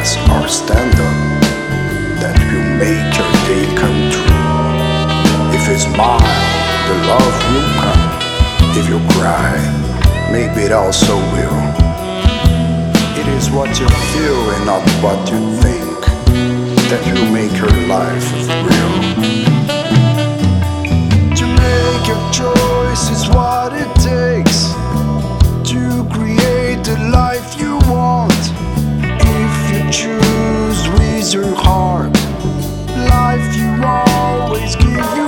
habits or stand up that will make your day come true. If you smile, the love will come. If you cry, maybe it also will. It is what you feel and not what you think that will make your life real. To make your choice is what it takes to create the life you want. If you choose with your heart, life you always give you